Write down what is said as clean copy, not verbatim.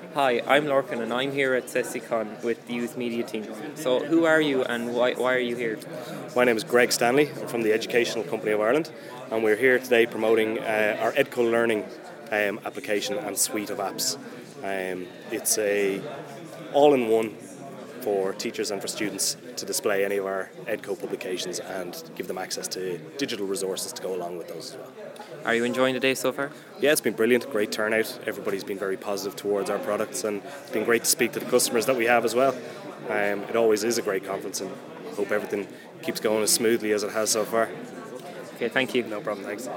Hi, I'm Lorcan and I'm here at CESICon with the youth media team. So who are you and why are you here? My name is Greg Stanley. I'm from the Educational Company of Ireland, and we're here today promoting our Edco Learning application and suite of apps. It's a all-in-one for teachers and for students to display any of our Edco publications and give them access to digital resources to go along with those as well. Are you enjoying the day so far? Yeah, it's been brilliant, great turnout. Everybody's been very positive towards our products, and it's been great to speak to the customers that we have as well. It always is a great conference, and I hope everything keeps going as smoothly as it has so far. Okay, thank you. No problem, thanks.